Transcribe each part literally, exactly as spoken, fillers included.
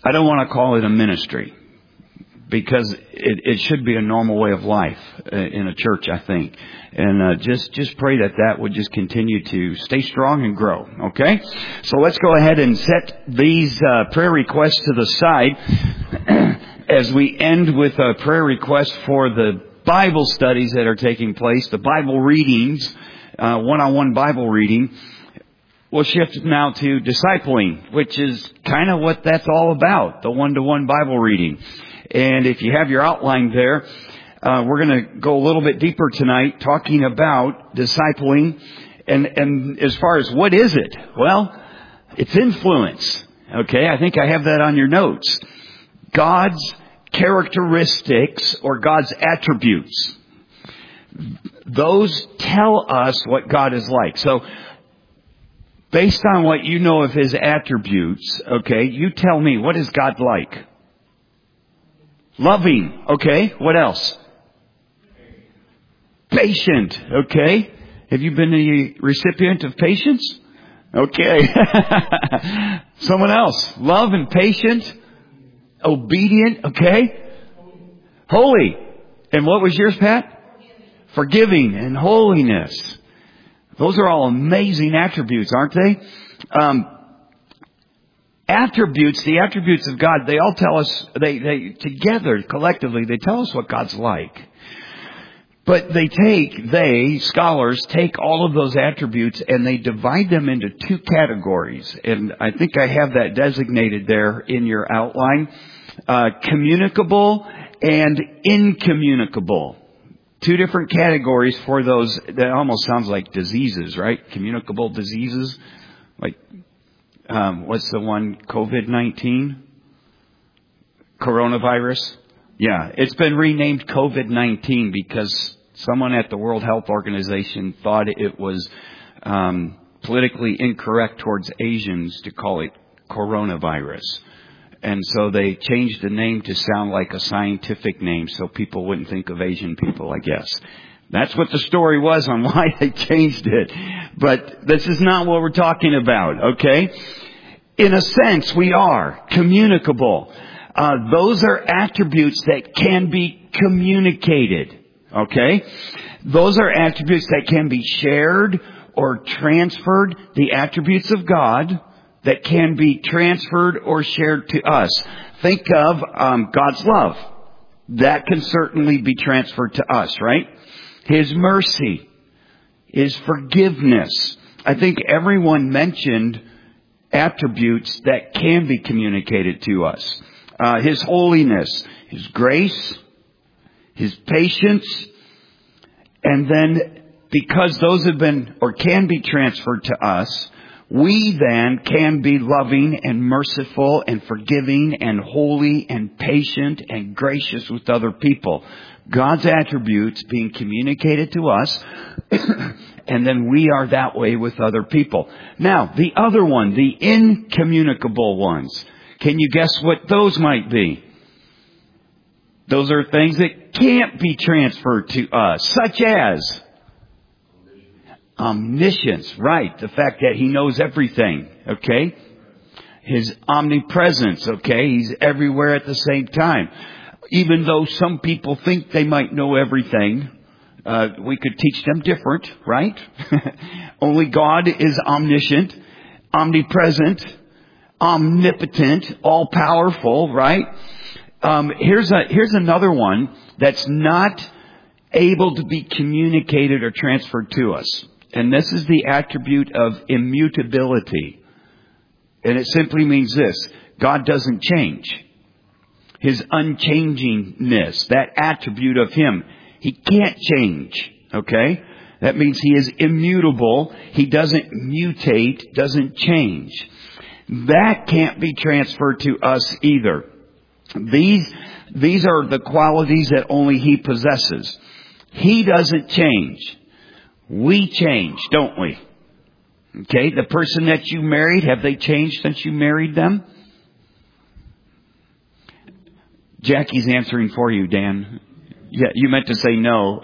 I don't want to call it a ministry, because it, it should be a normal way of life in a church, I think. And uh, just just pray that that would just continue to stay strong and grow, okay? So let's go ahead and set these uh, prayer requests to the side as we end with a prayer request for the Bible studies that are taking place, the Bible readings, uh, one-on-one Bible reading. We'll shift now to discipling, which is kind of what that's all about, the one-to-one Bible reading. And if you have your outline there, uh, we're going to go a little bit deeper tonight talking about discipling. And, and as far as what is it? Well, it's influence. Okay, I think I have that on your notes. God's characteristics or God's attributes. Those tell us what God is like. So, based on what you know of His attributes, okay, you tell me, what is God like? Loving, okay. What else? Patient, okay. Have you been a recipient of patience? Okay. Someone else. Love and patient. Obedient, okay. Holy. And what was yours, Pat? Forgiving and holiness. Those are all amazing attributes, aren't they? Um, Attributes, the attributes of God, they all tell us, they, they, together, collectively, they tell us what God's like. But they take, they, scholars, take all of those attributes and they divide them into two categories. And I think I have that designated there in your outline. Uh, communicable and incommunicable. Two different categories for those, that almost sounds like diseases, right? Communicable diseases. Like, Um, what's the one? COVID nineteen? Coronavirus? Yeah, it's been renamed COVID nineteen because someone at the World Health Organization thought it was um, politically incorrect towards Asians to call it coronavirus. And so they changed the name to sound like a scientific name so people wouldn't think of Asian people, I guess. That's what the story was on why they changed it. But this is not what we're talking about, okay? In a sense, we are communicable. Uh, those are attributes that can be communicated, okay? Those are attributes that can be shared or transferred. The attributes of God that can be transferred or shared to us. Think of um, God's love. That can certainly be transferred to us, right? His mercy, His forgiveness. I think everyone mentioned attributes that can be communicated to us. Uh, His holiness, His grace, His patience. And then because those have been or can be transferred to us, we then can be loving and merciful and forgiving and holy and patient and gracious with other people. God's attributes being communicated to us, and then we are that way with other people. Now, the other one, the incommunicable ones. Can you guess what those might be? Those are things that can't be transferred to us, such as omniscience, right? The fact that He knows everything, okay? His omnipresence, okay? He's everywhere at the same time. Even though some people think they might know everything, uh, we could teach them different, right? Only God is omniscient, omnipresent, omnipotent, all-powerful, right? Um, here's a, here's another one that's not able to be communicated or transferred to us. And this is the attribute of immutability. And it simply means this: God doesn't change. His unchangingness, that attribute of Him, He can't change. Okay? That means He is immutable. He doesn't mutate, doesn't change. That can't be transferred to us either. These, these are the qualities that only He possesses. He doesn't change. We change, don't we? Okay, the person that you married, have they changed since you married them? Jackie's answering for you, Dan. Yeah, you meant to say no.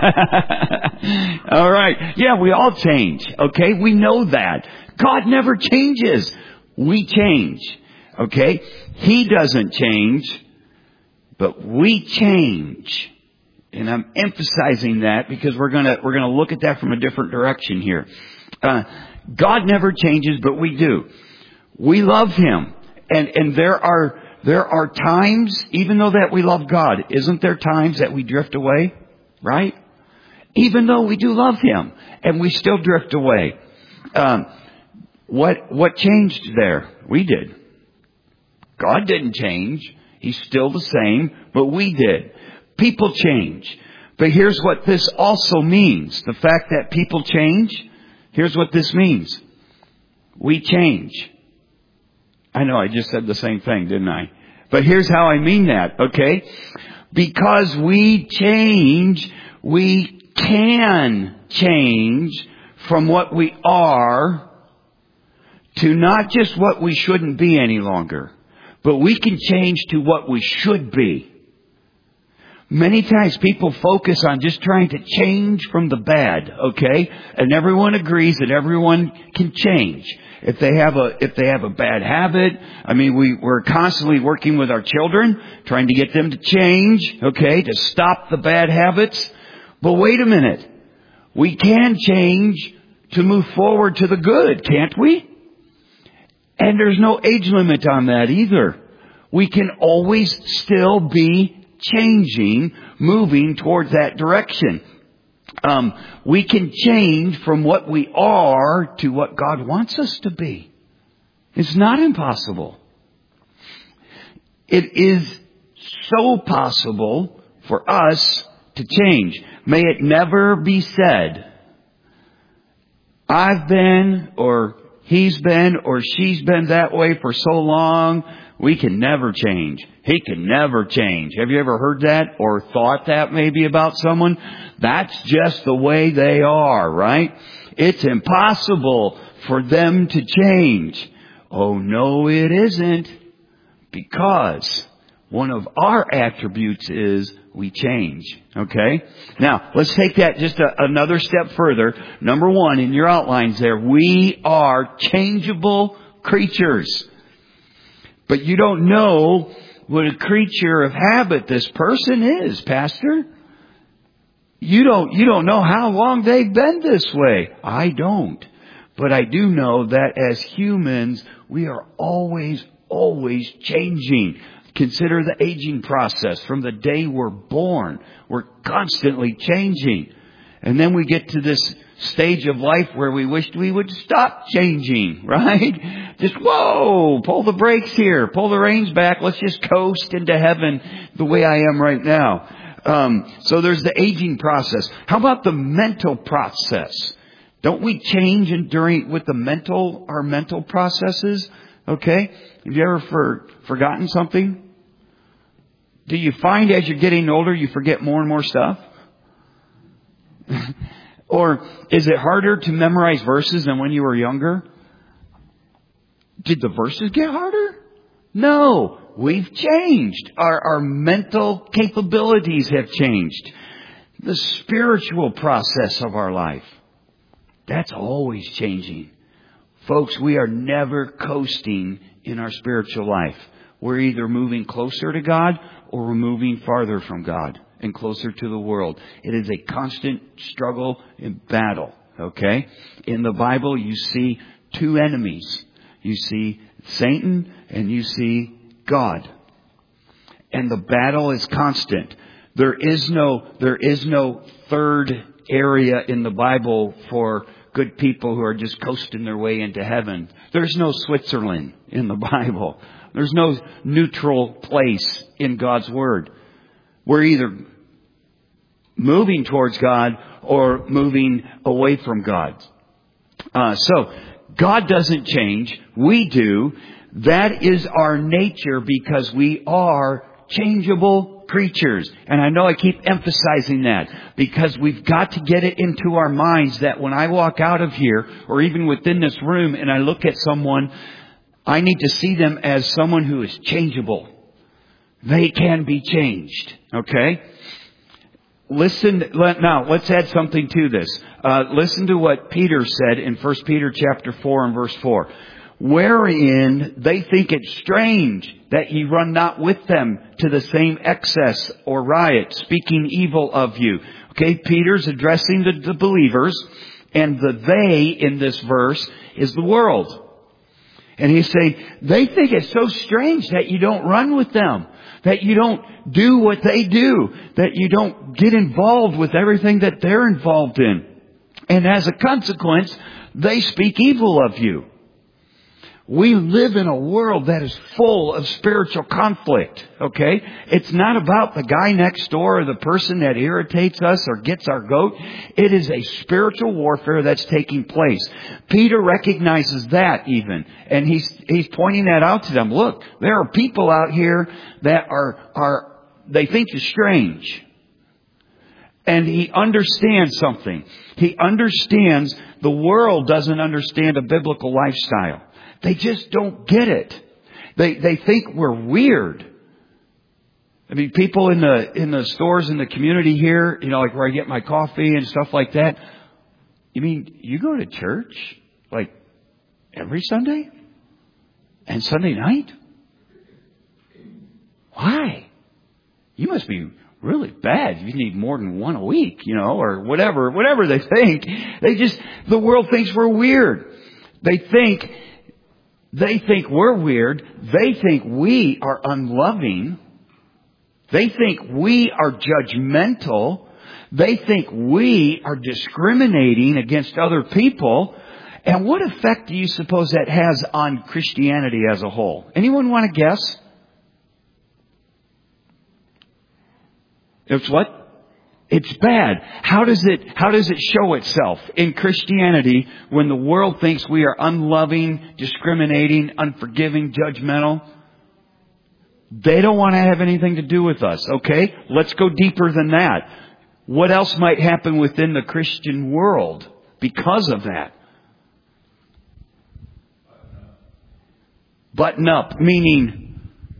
All right. Yeah, we all change. Okay, we know that. God never changes. We change. Okay? He doesn't change, but we change. And I'm emphasizing that because we're gonna, we're gonna look at that from a different direction here. Uh, God never changes, but we do. We love Him. And, and there are, there are times, even though that we love God, isn't there times that we drift away? Right? Even though we do love Him, and we still drift away. Um, what, what changed there? We did. God didn't change. He's still the same, but we did. People change. But here's what this also means. The fact that people change, here's what this means. We change. I know I just said the same thing, didn't I? But here's how I mean that, okay? Because we change, we can change from what we are to not just what we shouldn't be any longer, but we can change to what we should be. Many times people focus on just trying to change from the bad, okay? And everyone agrees that everyone can change. If they have a, if they have a bad habit, I mean, we, we're constantly working with our children, trying to get them to change, okay, to stop the bad habits. But wait a minute. We can change to move forward to the good, can't we? And there's no age limit on that either. We can always still be changing, moving towards that direction. Um, we can change from what we are to what God wants us to be. It's not impossible. It is so possible for us to change. May it never be said, I've been, or he's been, or she's been that way for so long, we can never change. He can never change. Have you ever heard that or thought that maybe about someone? That's just the way they are, right? It's impossible for them to change. Oh, no, it isn't. Because one of our attributes is we change. Okay? Now, let's take that just a, another step further. Number one, in your outlines there, we are changeable creatures. But you don't know what a creature of habit this person is, Pastor. You don't, you don't know how long they've been this way. I don't. But I do know that as humans, we are always, always changing. Consider the aging process. From the day we're born, we're constantly changing. And then we get to this stage of life where we wished we would stop changing, right? Just, whoa, pull the brakes here, pull the reins back. Let's just coast into heaven the way I am right now. Um, so there's the aging process. How about the mental process? Don't we change in, during with the mental, our mental processes? Okay. Have you ever for, forgotten something? Do you find as you're getting older, you forget more and more stuff? Or is it harder to memorize verses than when you were younger? Did the verses get harder? No, we've changed. Our, our mental capabilities have changed. The spiritual process of our life, that's always changing. Folks, we are never coasting in our spiritual life. We're either moving closer to God or we're moving farther from God and closer to the world. It is a constant struggle and battle, okay? In the Bible, you see two enemies. You see Satan and you see God. And the battle is constant. There is no, there is no third area in the Bible for good people who are just coasting their way into heaven. There's no Switzerland in the Bible. There's no neutral place in God's Word. We're either moving towards God or moving away from God. Uh, so, God doesn't change. We do. That is our nature because we are changeable creatures. And I know I keep emphasizing that because we've got to get it into our minds that when I walk out of here or even within this room and I look at someone, I need to see them as someone who is changeable. They can be changed. Okay? Listen, let, now let's add something to this. Uh, listen to what Peter said in First Peter chapter four and verse four. wherein they think it strange that ye run not with them to the same excess or riot, speaking evil of you. Okay, Peter's addressing the, the believers, and the they in this verse is the world. And he's saying, they think it's so strange that you don't run with them, that you don't do what they do, that you don't get involved with everything that they're involved in. And as a consequence, they speak evil of you. We live in a world that is full of spiritual conflict, okay? It's not about the guy next door or the person that irritates us or gets our goat. It is a spiritual warfare that's taking place. Peter recognizes that even, and he's he's pointing that out to them. Look, there are people out here that are are they think you're strange. And he understands something. He understands the world doesn't understand a biblical lifestyle. They just don't get it. They they think we're weird. I mean, people in the in the stores in the community here, you know, like where I get my coffee and stuff like that. You mean you go to church like every Sunday? And Sunday night? Why? You must be really bad. You need more than one a week, you know, or whatever, whatever they think. They just, the world thinks we're weird. They think They think we're weird. They think we are unloving. They think we are judgmental. They think we are discriminating against other people. And what effect do you suppose that has on Christianity as a whole? Anyone want to guess? It's what? It's bad. How does it, how does it show itself in Christianity when the world thinks we are unloving, discriminating, unforgiving, judgmental? They don't want to have anything to do with us. Okay, let's go deeper than that. What else might happen within the Christian world because of that? Button up, meaning,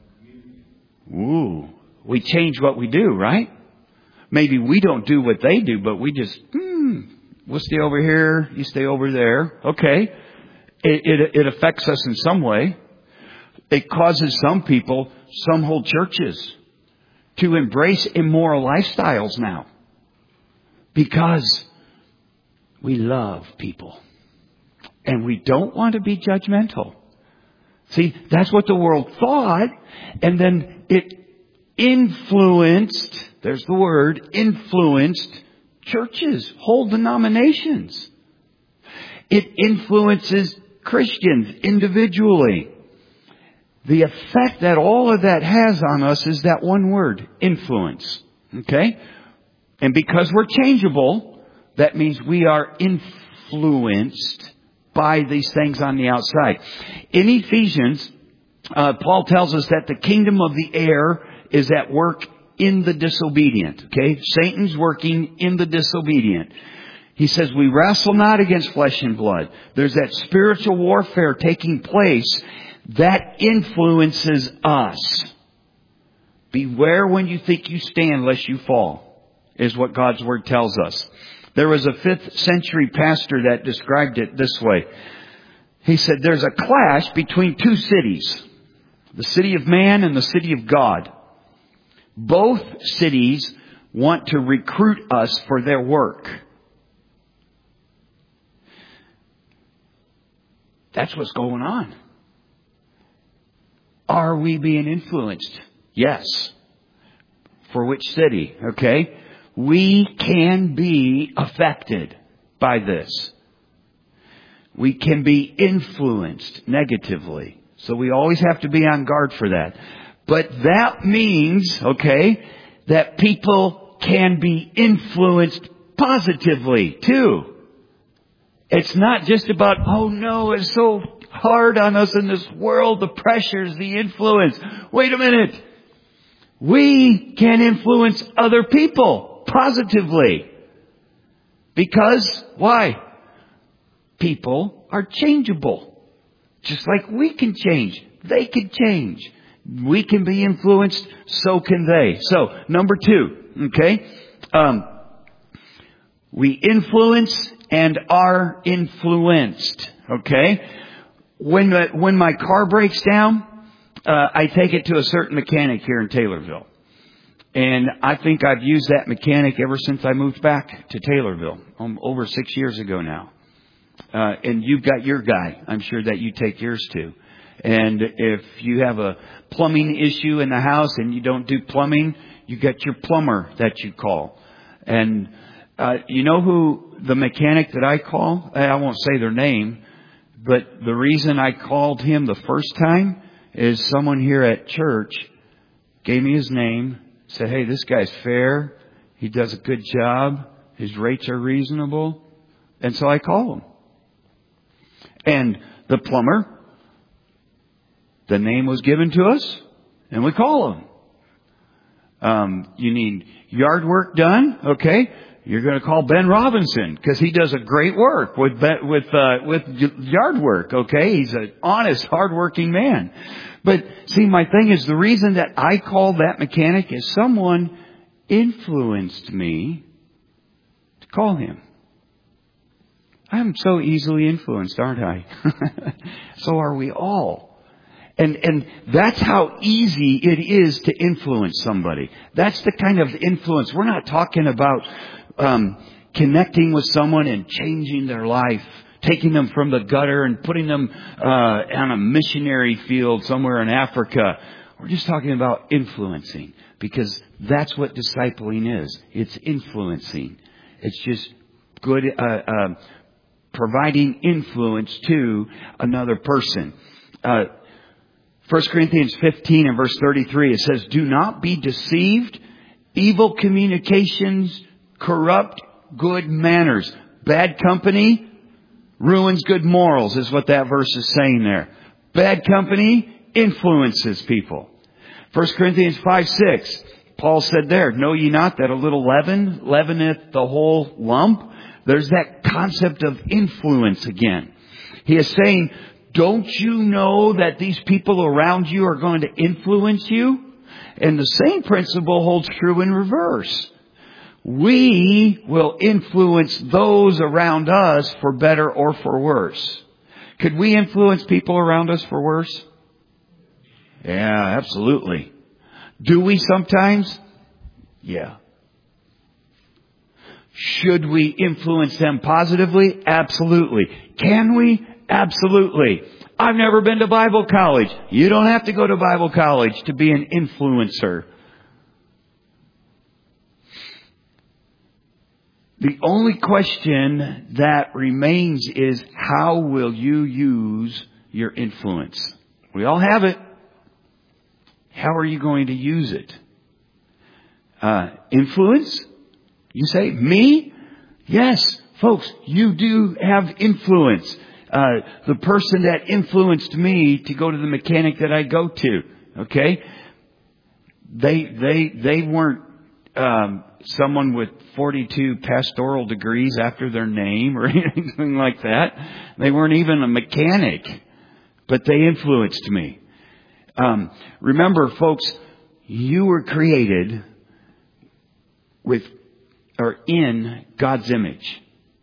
ooh, we change what we do, right? Maybe we don't do what they do, but we just, hmm, we'll stay over here, you stay over there. Okay. It, it, it affects us in some way. It causes some people, some whole churches, to embrace immoral lifestyles now. Because we love people. And we don't want to be judgmental. See, that's what the world thought. And then it influenced, there's the word, influenced churches, whole denominations. It influences Christians individually. The effect that all of that has on us is that one word, influence. Okay? And because we're changeable, that means we are influenced by these things on the outside. In Ephesians, uh, Paul tells us that the kingdom of the air is at work in the disobedient. Okay? Satan's working in the disobedient. He says we wrestle not against flesh and blood. There's that spiritual warfare taking place that influences us. Beware when you think you stand lest you fall, is what God's Word tells us. There was a fifth century pastor that described it this way. He said there's a clash between two cities, the city of man and the city of God. Both cities want to recruit us for their work. That's what's going on. Are we being influenced? Yes. For which city? Okay. We can be affected by this. We can be influenced negatively. So we always have to be on guard for that. But that means, okay, that people can be influenced positively too. It's not just about, oh no, it's so hard on us in this world, the pressures, the influence. Wait a minute. We can influence other people positively. Because, why? People are changeable. Just like we can change. They can change. We can be influenced, so can they. So, number two, okay? Um, we influence and are influenced, okay? when the, when my car breaks down, uh, I take it to a certain mechanic here in Taylorville. And I think I've used that mechanic ever since I moved back to Taylorville, um, over six years ago now. Uh, and you've got your guy, I'm sure, that you take yours to. And if you have a plumbing issue in the house and you don't do plumbing, you get your plumber that you call. And uh, you know who the mechanic that I call? I won't say their name, but the reason I called him the first time is someone here at church gave me his name, said, hey, this guy's fair. He does a good job. His rates are reasonable. And so I call him. And the plumber, the name was given to us, and we call him. Um, you need yard work done, okay? You're going to call Ben Robinson because he does a great work with with uh, with yard work, okay? He's an honest, hardworking man. But see, my thing is the reason that I called that mechanic is someone influenced me to call him. I'm so easily influenced, aren't I? So are we all. And and that's how easy it is to influence somebody. That's the kind of influence. We're not talking about um, connecting with someone and changing their life, taking them from the gutter and putting them uh, on a missionary field somewhere in Africa. We're just talking about influencing, because that's what discipling is. It's influencing. It's just good, uh, uh, providing influence to another person. Uh, First Corinthians fifteen and verse thirty-three, it says, do not be deceived. Evil communications corrupt good manners. Bad company ruins good morals, is what that verse is saying there. Bad company influences people. First Corinthians five six, Paul said there, know ye not that a little leaven leaveneth the whole lump? There's that concept of influence again. He is saying, don't you know that these people around you are going to influence you? And the same principle holds true in reverse. We will influence those around us for better or for worse. Could we influence people around us for worse? Yeah, absolutely. Do we sometimes? Yeah. Should we influence them positively? Absolutely. Can we? Absolutely. I've never been to Bible college. You don't have to go to Bible college to be an influencer. The only question that remains is, how will you use your influence? We all have it. How are you going to use it? Uh, influence? You say, me? Yes, folks, you do have influence. Uh, the person that influenced me to go to the mechanic that I go to, okay? They, they, they weren't, um, someone with forty-two pastoral degrees after their name or anything like that. They weren't even a mechanic, but they influenced me. Um, remember, folks, you were created with, or in God's image.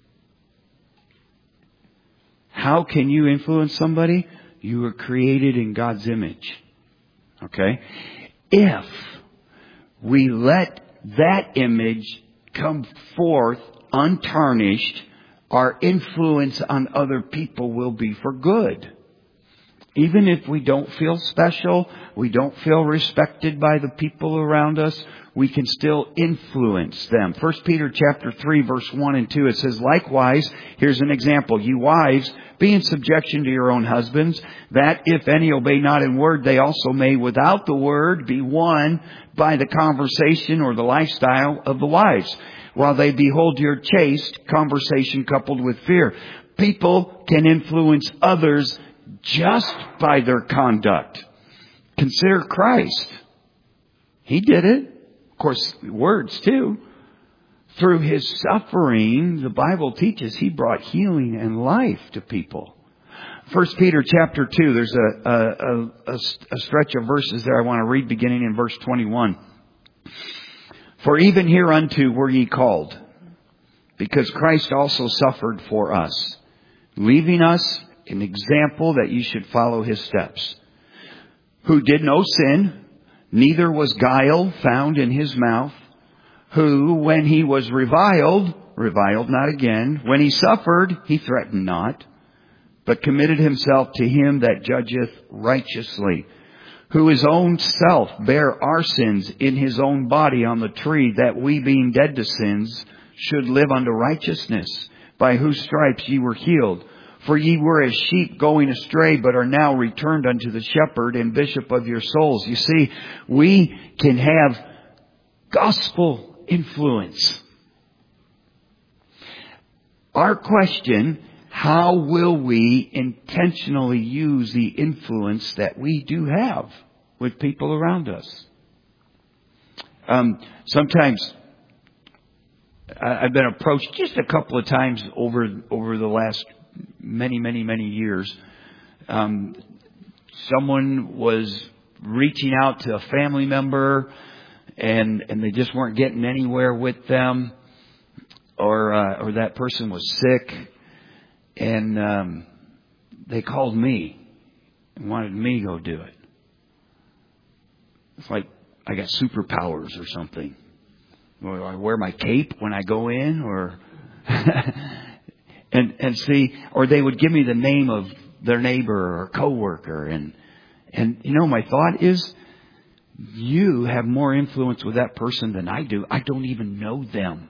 How can you influence somebody? You were created in God's image. Okay? If we let that image come forth untarnished, our influence on other people will be for good. Even if we don't feel special, we don't feel respected by the people around us, we can still influence them. First Peter chapter three, verse one and two, it says, likewise, here's an example, you wives, be in subjection to your own husbands, that if any obey not in word, they also may without the word be won by the conversation or the lifestyle of the wives, while they behold your chaste conversation coupled with fear. People can influence others just by their conduct. Consider Christ. He did it. Of course, words too. Through His suffering, the Bible teaches He brought healing and life to people. First Peter chapter two, there's a, a, a, a stretch of verses there I want to read beginning in verse twenty-one. For even hereunto were ye called, because Christ also suffered for us, leaving us an example that you should follow his steps. Who did no sin, neither was guile found in his mouth. Who, when he was reviled, reviled not again. When he suffered, he threatened not, but committed himself to him that judgeth righteously. Who his own self bare our sins in his own body on the tree, that we being dead to sins should live unto righteousness, by whose stripes ye were healed. For ye were as sheep going astray, but are now returned unto the shepherd and bishop of your souls. You see, we can have gospel influence. Our question, how will we intentionally use the influence that we do have with people around us? Um, sometimes I've been approached just a couple of times over over the last many, many, many years. Um, someone was reaching out to a family member, and and they just weren't getting anywhere with them, or uh, or that person was sick, and um, they called me and wanted me to go do it. It's like I got superpowers or something. Or I wear my cape when I go in, or and and see, or they would give me the name of their neighbor or coworker, and and you know, my thought is, you have more influence with that person than I do. I don't even know them.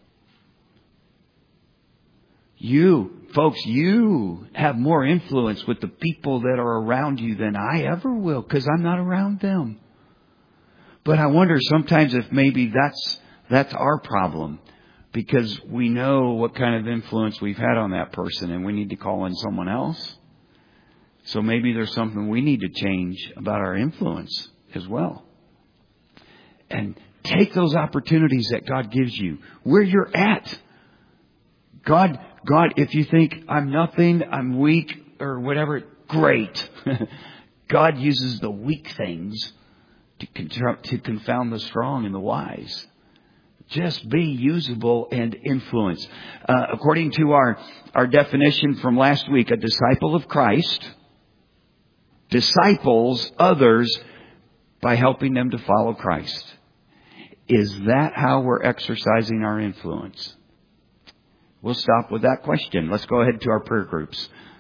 You, folks, you have more influence with the people that are around you than I ever will, because I'm not around them. But I wonder sometimes if maybe that's that's our problem, because we know what kind of influence we've had on that person, and we need to call in someone else. So maybe there's something we need to change about our influence as well. And take those opportunities that God gives you where you're at. God, God, if you think I'm nothing, I'm weak, or whatever, great. God uses the weak things to, con- to confound the strong and the wise. Just be usable and influence. Uh, according to our, our definition from last week, a disciple of Christ disciples others by helping them to follow Christ. Is that how we're exercising our influence? We'll stop with that question. Let's go ahead to our prayer groups.